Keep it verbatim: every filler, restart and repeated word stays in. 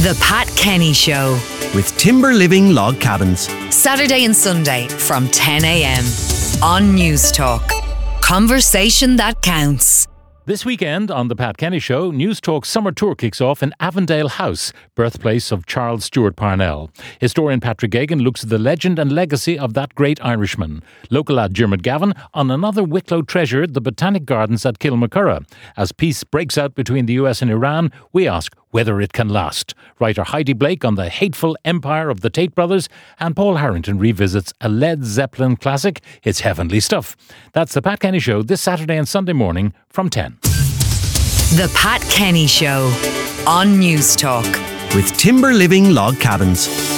The Pat Kenny Show. With Timber Living Log Cabins. Saturday and Sunday from ten a.m. on News Talk. Conversation that counts. This weekend on The Pat Kenny Show, News Talk's summer tour kicks off in Avondale House, birthplace of Charles Stewart Parnell. Historian Patrick Geoghegan looks at the legend and legacy of that great Irishman. Local lad Dermot Gavin on another Wicklow treasure, the Botanic Gardens at Kilmacurra. As peace breaks out between the U S and Iran, we ask whether it can last. Writer Heidi Blake on the hateful empire of the Tate brothers, and Paul Harrington revisits a Led Zeppelin classic, It's Heavenly Stuff. That's The Pat Kenny Show this Saturday and Sunday morning from ten. The Pat Kenny Show on News Talk. With Timber Living Log Cabins.